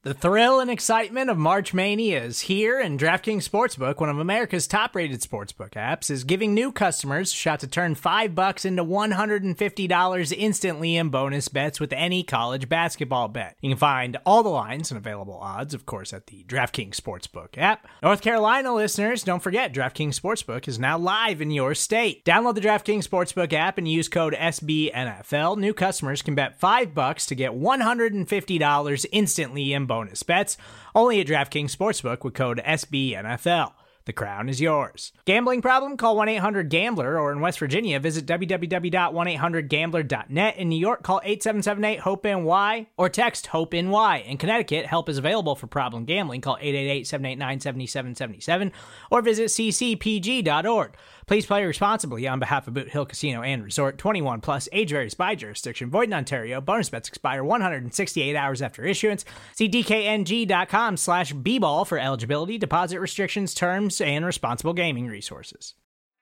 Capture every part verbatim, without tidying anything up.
The thrill and excitement of March Mania is here, and DraftKings Sportsbook, one of America's top-rated sportsbook apps, is giving new customers a shot to turn five bucks into one hundred fifty dollars instantly in bonus bets with any college basketball bet. You can find all the lines and available odds, of course, at the DraftKings Sportsbook app. North Carolina listeners, don't forget, DraftKings Sportsbook is now live in your state. Download the DraftKings Sportsbook app and use code S B N F L. New customers can bet five bucks to get one hundred fifty dollars instantly in bonus bets, only at DraftKings Sportsbook with code S B N F L. The crown is yours. Gambling problem? Call one eight hundred gambler, or in West Virginia, visit w w w dot one eight hundred gambler dot net. In New York, call eight seven seven eight hope N Y or text HOPE-NY. In Connecticut, help is available for problem gambling. Call eight eight eight, seven eight nine, seven seven seven seven or visit c c p g dot org. Please play responsibly on behalf of Boot Hill Casino and Resort. twenty-one plus, age varies by jurisdiction. Void in Ontario. Bonus bets expire one hundred sixty-eight hours after issuance. See d k n g dot com slash b ball for eligibility, deposit restrictions, terms, and responsible gaming resources.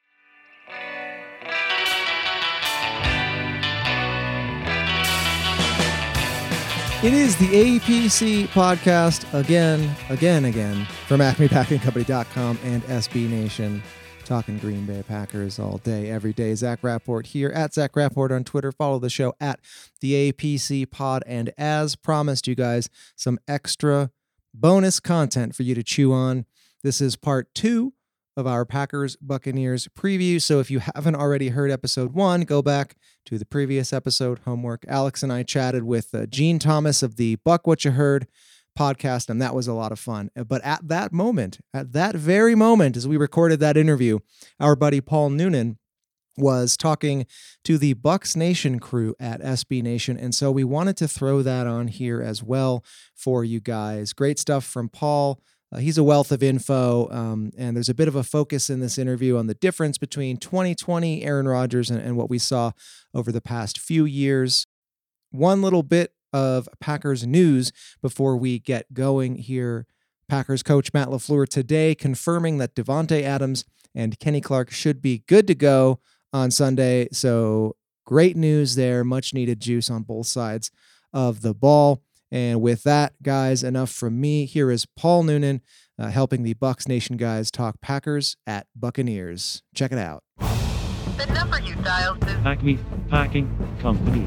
It is the A P C podcast again, again, again from acme packing company dot com and S B Nation. Talking Green Bay Packers all day, every day. Zach Rapport here at Zach Rapport on Twitter. Follow the show at the A P C Pod. And as promised, you guys, some extra bonus content for you to chew on. This is part two of our Packers Buccaneers preview. So if you haven't already heard episode one, go back to the previous episode. Homework. Alex and I chatted with uh, Gene Thomas of the Buck What You Heard podcast, and that was a lot of fun. But at that moment, at that very moment, as we recorded that interview, our buddy Paul Noonan was talking to the Bucks Nation crew at S B Nation, and so we wanted to throw that on here as well for you guys. Great stuff from Paul. Uh, he's a wealth of info, um, and there's a bit of a focus in this interview on the difference between twenty twenty Aaron Rodgers and, and what we saw over the past few years. One little bit of Packers news before we get going here. Packers coach Matt LaFleur today confirming that Devontae Adams and Kenny Clark should be good to go on Sunday. So great news there. Much needed juice on both sides of the ball. And with that, guys, enough from me. Here is Paul Noonan uh, helping the Bucks Nation guys talk Packers at Buccaneers. Check it out. The number you dialed is Acme Packing Company.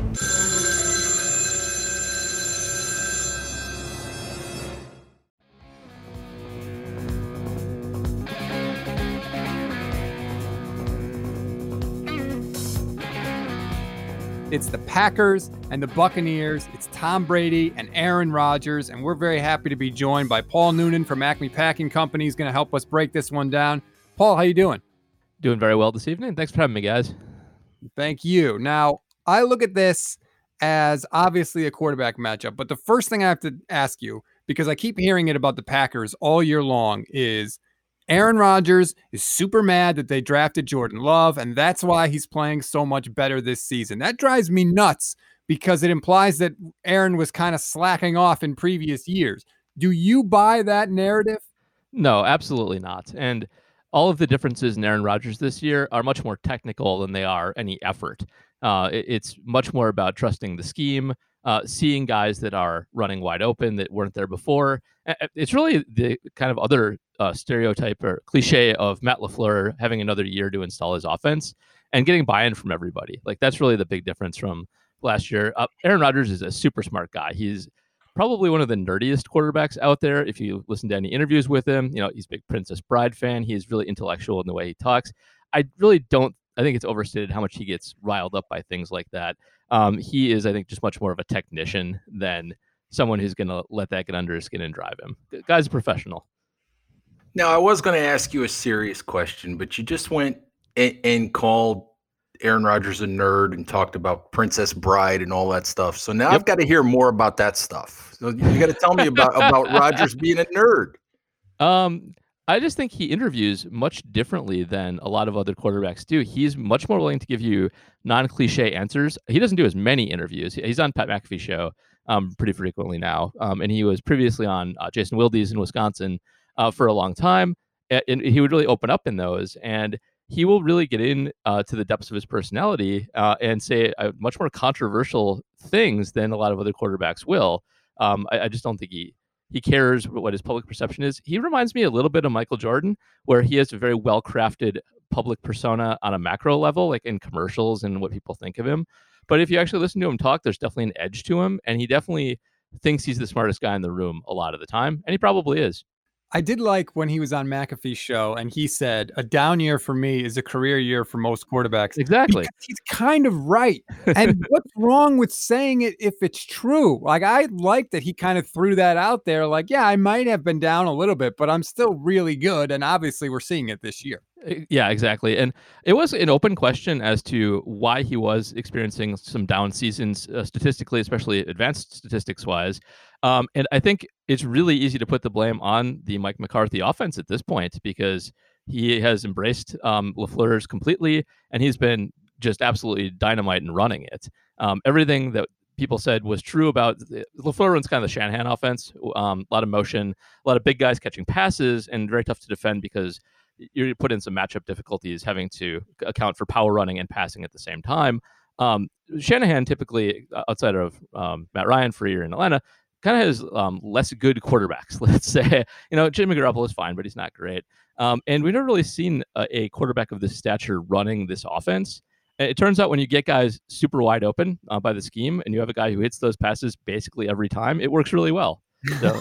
It's the Packers and the Buccaneers. It's Tom Brady and Aaron Rodgers, and we're very happy to be joined by Paul Noonan from Acme Packing Company. He's going to help us break this one down. Paul, how you doing? Doing very well this evening. Thanks for having me, guys. Thank you. Now, I look at this as obviously a quarterback matchup, but the first thing I have to ask you, because I keep hearing it about the Packers all year long, is Aaron Rodgers is super mad that they drafted Jordan Love, and that's why he's playing so much better this season. That drives me nuts because it implies that Aaron was kind of slacking off in previous years. Do you buy that narrative? No, absolutely not. And all of the differences in Aaron Rodgers this year are much more technical than they are any effort. Uh, it, it's much more about trusting the scheme, uh, seeing guys that are running wide open that weren't there before. It's really the kind of other uh, stereotype or cliche of Matt LaFleur having another year to install his offense and getting buy-in from everybody. Like, that's really the big difference from last year. Uh, Aaron Rodgers is a super smart guy. He's probably one of the nerdiest quarterbacks out there. If you listen to any interviews with him, you know, he's a big Princess Bride fan. He's really intellectual in the way he talks. I really don't, I think it's overstated how much he gets riled up by things like that. Um, he is, I think, just much more of a technician than someone who's going to let that get under his skin and drive him. The guy's a professional. Now, I was going to ask you a serious question, but you just went and, and called Aaron Rodgers a nerd and talked about Princess Bride and all that stuff. So now yep. I've got to hear more about that stuff. So you got to tell me about, about Rodgers being a nerd. Um, I just think he interviews much differently than a lot of other quarterbacks do. He's much more willing to give you non-cliche answers. He doesn't do as many interviews. He's on Pat McAfee's show um, pretty frequently now. Um, and he was previously on uh, Jason Wilde's in Wisconsin uh, for a long time. And he would really open up in those. And he will really get in uh, to the depths of his personality uh, and say uh, much more controversial things than a lot of other quarterbacks will. Um, I, I just don't think he he cares what his public perception is. He reminds me a little bit of Michael Jordan, where he has a very well-crafted public persona on a macro level, like in commercials and what people think of him. But if you actually listen to him talk, there's definitely an edge to him, and he definitely thinks he's the smartest guy in the room a lot of the time, and he probably is. I did like when he was on McAfee's show and he said, a down year for me is a career year for most quarterbacks. Exactly. Because he's kind of right. And what's wrong with saying it if it's true? Like, I like that he kind of threw that out there. Like, yeah, I might have been down a little bit, but I'm still really good. And obviously we're seeing it this year. Yeah, exactly. And it was an open question as to why he was experiencing some down seasons uh, statistically, especially advanced statistics wise. Um, and I think it's really easy to put the blame on the Mike McCarthy offense at this point, because he has embraced um, LaFleur's completely, and he's been just absolutely dynamite in running it. Um, everything that people said was true about LaFleur runs kind of the Shanahan offense, um, a lot of motion, a lot of big guys catching passes, and very tough to defend because you put in some matchup difficulties having to account for power running and passing at the same time. Um, Shanahan typically, outside of um, Matt Ryan for a year in Atlanta, kind of has um, less good quarterbacks, let's say. You know, Jimmy Garoppolo is fine, but he's not great. Um, and we've never really seen a, a quarterback of this stature running this offense. It turns out when you get guys super wide open uh, by the scheme, and you have a guy who hits those passes basically every time, it works really well. So,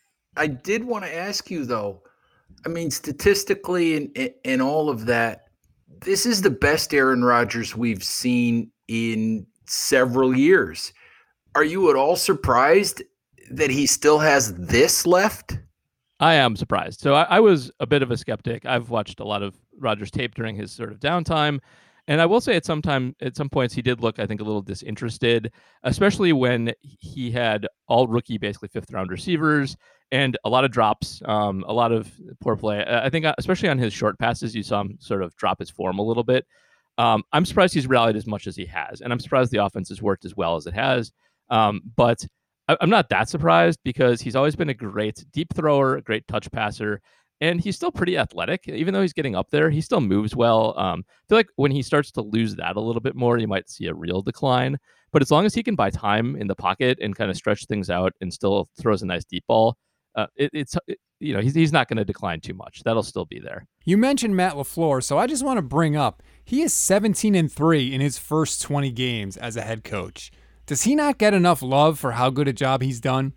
I did want to ask you, though, I mean, statistically and, and all of that, this is the best Aaron Rodgers we've seen in several years. Are you at all surprised that he still has this left? I am surprised. So I, I was a bit of a skeptic. I've watched a lot of Rodgers tape during his sort of downtime. And I will say at some time, at some points, he did look, I think, a little disinterested, especially when he had all rookie, basically fifth round receivers and a lot of drops, um, a lot of poor play. I think especially on his short passes, you saw him sort of drop his form a little bit. Um, I'm surprised he's rallied as much as he has, and I'm surprised the offense has worked as well as it has. Um, but I, I'm not that surprised because he's always been a great deep thrower, a great touch passer. And he's still pretty athletic. Even though he's getting up there, he still moves well. Um, I feel like when he starts to lose that a little bit more, you might see a real decline. But as long as he can buy time in the pocket and kind of stretch things out and still throws a nice deep ball, uh, it, it's it, you know he's he's not going to decline too much. That'll still be there. You mentioned Matt LaFleur, so I just want to bring up he is seventeen and three in his first twenty games as a head coach. Does he not get enough love for how good a job he's done?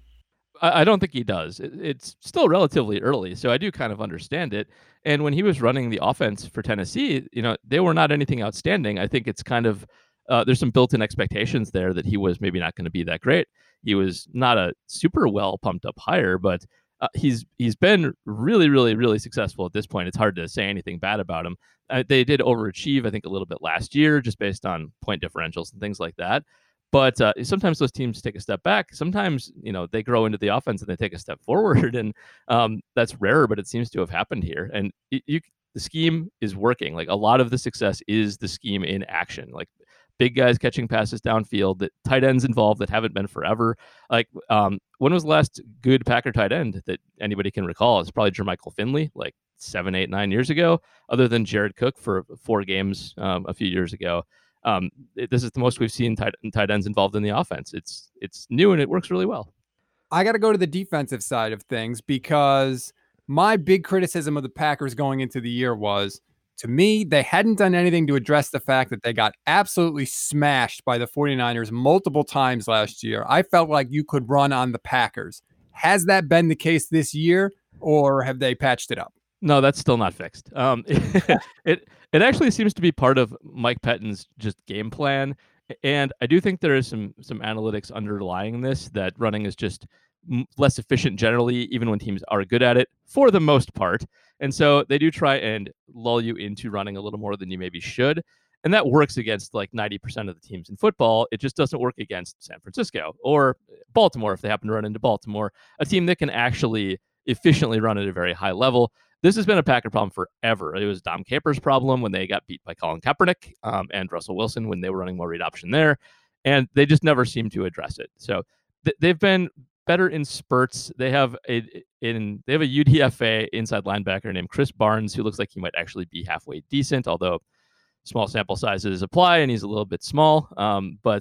I don't think he does. It's still relatively early, so I do kind of understand it. And when he was running the offense for Tennessee, you know, they were not anything outstanding. I think it's kind of uh, there's some built-in expectations there that he was maybe not going to be that great. He was not a super well pumped up hire, but uh, he's he's been really, really, really successful at this point. It's hard to say anything bad about him. Uh, they did overachieve, I think, a little bit last year, just based on point differentials and things like that. But uh, sometimes those teams take a step back. Sometimes, you know, they grow into the offense and they take a step forward, and um, that's rare, but it seems to have happened here. And it, you, the scheme is working. Like a lot of the success is the scheme in action. Like big guys catching passes downfield, that tight ends involved that haven't been forever. Like um, when was the last good Packer tight end that anybody can recall? It's probably Jermichael Finley, like seven, eight, nine years ago, other than Jared Cook for four games um, a few years ago. Um, it, this is the most we've seen tight, tight ends involved in the offense. It's it's new and it works really well. I got to go to the defensive side of things because my big criticism of the Packers going into the year was, to me, they hadn't done anything to address the fact that they got absolutely smashed by the 49ers multiple times last year. I felt like you could run on the Packers. Has that been the case this year, or have they patched it up? No, that's still not fixed. Um, it, it it actually seems to be part of Mike Pettine's just game plan, and I do think there is some some analytics underlying this, that running is just m- less efficient generally, even when teams are good at it for the most part. And so they do try and lull you into running a little more than you maybe should, and that works against like ninety percent of the teams in football. It just doesn't work against San Francisco or Baltimore if they happen to run into Baltimore, a team that can actually efficiently run at a very high level. This has been a Packer problem forever. It was Dom Capers' problem when they got beat by Colin Kaepernick um, and Russell Wilson when they were running more read option there, and they just never seem to address it. So th- they've been better in spurts. They have a in they have a U D F A inside linebacker named Chris Barnes, who looks like he might actually be halfway decent, although small sample sizes apply and he's a little bit small. Um, but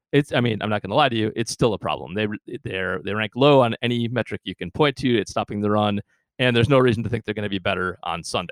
it's, I mean, I'm not going to lie to you, it's still a problem. They they're they rank low on any metric you can point to. It's stopping the run, and there's no reason to think they're going to be better on Sunday.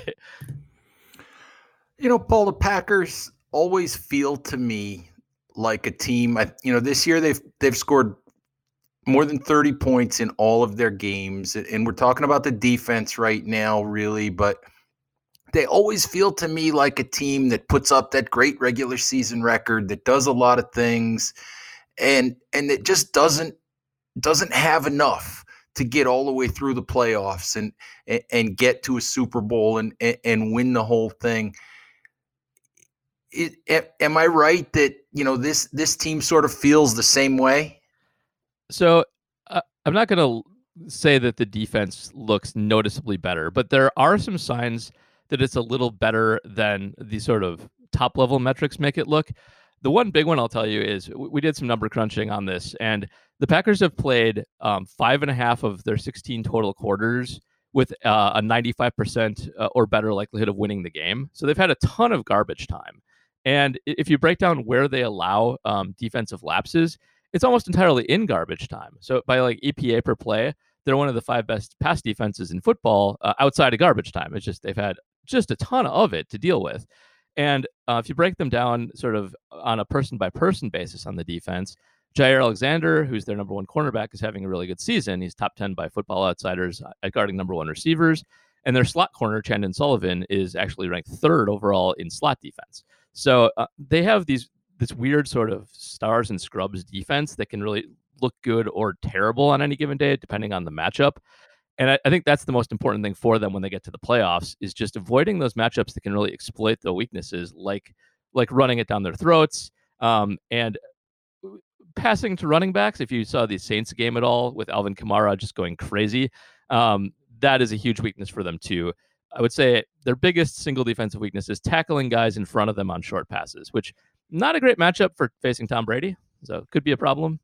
You know, Paul, the Packers always feel to me like a team. I, you know, this year they've they've scored more than thirty points in all of their games, and we're talking about the defense right now, really, but they always feel to me like a team that puts up that great regular season record, that does a lot of things, and and it just doesn't doesn't have enough to get all the way through the playoffs and and, and get to a Super Bowl and, and and win the whole thing. It, am I right that, you know, this this team sort of feels the same way? So uh, I'm not going to say that the defense looks noticeably better, but there are some signs that it's a little better than the sort of top level metrics make it look. The one big one I'll tell you is we did some number crunching on this, and the Packers have played um, five and a half of their sixteen total quarters with uh, a ninety-five percent uh, or better likelihood of winning the game. So they've had a ton of garbage time. And if you break down where they allow um, defensive lapses, it's almost entirely in garbage time. So by like E P A per play, they're one of the five best pass defenses in football uh, outside of garbage time. It's just they've had just a ton of it to deal with. And uh, if you break them down sort of on a person-by-person basis on the defense, Jair Alexander, who's their number one cornerback, is having a really good season. He's top ten by Football Outsiders at guarding number one receivers. And their slot corner, Chandon Sullivan, is actually ranked third overall in slot defense. So uh, they have these this weird sort of stars and scrubs defense that can really look good or terrible on any given day, depending on the matchup. And I, I think that's the most important thing for them when they get to the playoffs, is just avoiding those matchups that can really exploit the weaknesses, like like running it down their throats um, and passing to running backs. If you saw the Saints game at all with Alvin Kamara just going crazy, um, that is a huge weakness for them too. I would say their biggest single defensive weakness is tackling guys in front of them on short passes, which not a great matchup for facing Tom Brady. So it could be a problem.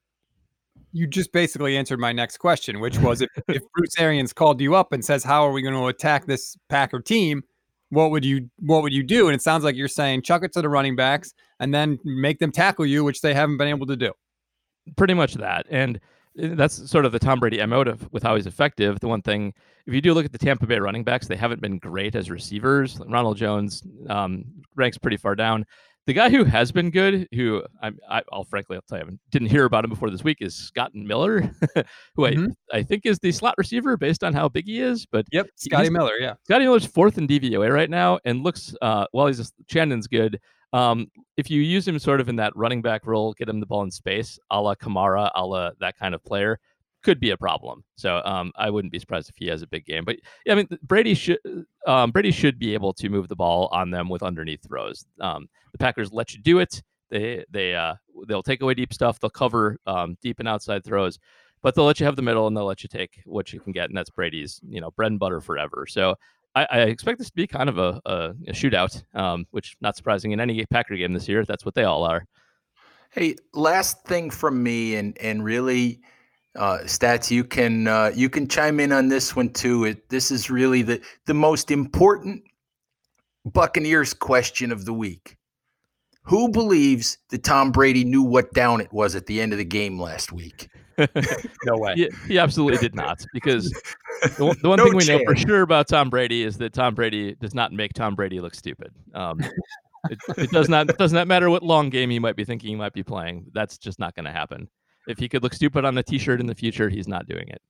You just basically answered my next question, which was if, if Bruce Arians called you up and says, how are we going to attack this Packer team? What would you what would you do? And it sounds like you're saying chuck it to the running backs and then make them tackle you, which they haven't been able to do. Pretty much that. And that's sort of the Tom Brady emotive with how he's effective. The one thing, if you do look at the Tampa Bay running backs, they haven't been great as receivers. Ronald Jones um, ranks pretty far down. The guy who has been good, who I, I, I'll frankly, I'll tell you, I didn't hear about him before this week, is Scott Miller, who mm-hmm. I, I think is the slot receiver based on how big he is. But yep, Scotty Miller, yeah. Scotty Miller's fourth in D V O A right now, and looks, uh, while he's a, Chandon's good, um, if you use him sort of in that running back role, get him the ball in space, a la Kamara, a la that kind of player, could be a problem. So um, I wouldn't be surprised if he has a big game. But yeah, I mean, Brady should um, Brady should be able to move the ball on them with underneath throws. Um, the Packers let you do it. They they uh, they'll take away deep stuff. They'll cover um, deep and outside throws, but they'll let you have the middle and they'll let you take what you can get, and that's Brady's you know bread and butter forever. So I, I expect this to be kind of a, a, a shootout, um, which not surprising in any Packer game this year. That's what they all are. Hey, last thing from me, and and really. Uh, Stats, you can uh, you can chime in on this one too. It, this is really the the most important Buccaneers question of the week. Who believes that Tom Brady knew what down it was at the end of the game last week? No way. He, he absolutely did not, because the, the one no thing we chance. know for sure about Tom Brady is that Tom Brady does not make Tom Brady look stupid. Um, it, it does not it does not matter what long game he might be thinking he might be playing. That's just not going to happen. If he could look stupid on a T-shirt in the future, he's not doing it.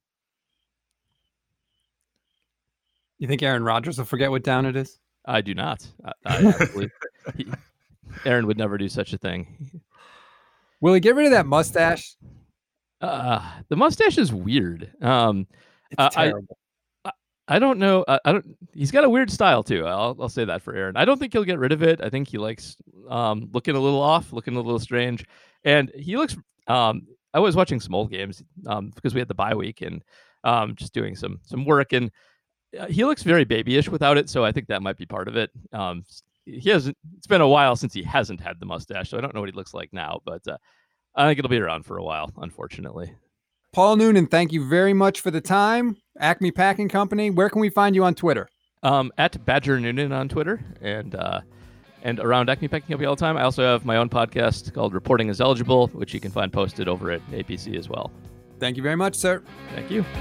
You think Aaron Rodgers will forget what down it is? I do not. I, I absolutely. He, Aaron would never do such a thing. Will he get rid of that mustache? Uh, the mustache is weird. Um, it's uh, terrible. I, I don't know. I, I don't. He's got a weird style too. I'll I'll say that for Aaron. I don't think he'll get rid of it. I think he likes um, looking a little off, looking a little strange, and he looks. Um, I was watching some old games um, because we had the bye week and um, just doing some some work, and he looks very babyish without it. So I think that might be part of it. Um, he hasn't. It's been a while since he hasn't had the mustache, so I don't know what he looks like now. But uh, I think it'll be around for a while, unfortunately. Paul Noonan, thank you very much for the time. Acme Packing Company. Where can we find you on Twitter? Um, at Badger Noonan on Twitter, and uh, and around Acme Packing Company all the time. I also have my own podcast called Reporting is Eligible, which you can find posted over at A P C as well. Thank you very much, sir. Thank you.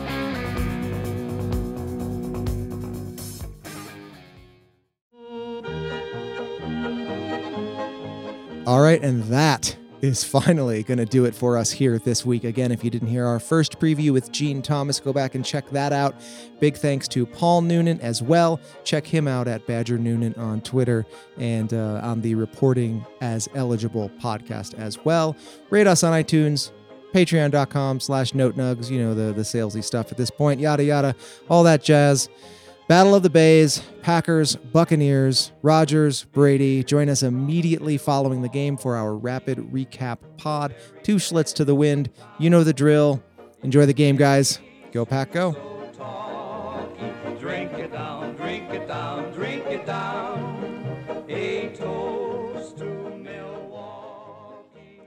All right, and that is finally going to do it for us here this week. Again, if you didn't hear our first preview with Gene Thomas, go back and check that out. Big thanks to Paul Noonan as well. Check him out at Badger Noonan on Twitter and uh, on the Reporting as Eligible podcast as well. Rate us on iTunes, patreon.com slash notenugs, you know, the, the salesy stuff at this point, yada, yada, all that jazz. Battle of the Bays, Packers, Buccaneers, Rodgers, Brady. Join us immediately following the game for our rapid recap pod. Two Schlitz to the wind. You know the drill. Enjoy the game, guys. Go Pack, go. Drink it down, drink it down, drink it down. A toast to Milwaukee.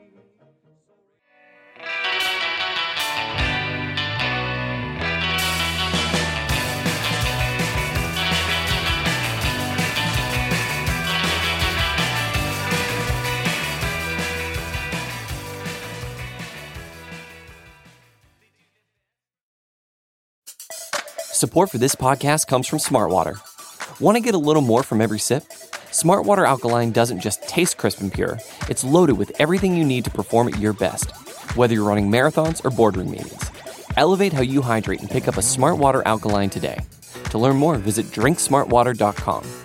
Support for this podcast comes from Smartwater. Want to get a little more from every sip? Smartwater Alkaline doesn't just taste crisp and pure, it's loaded with everything you need to perform at your best, whether you're running marathons or boardroom meetings. Elevate how you hydrate and pick up a Smartwater Alkaline today. To learn more, visit drink smart water dot com.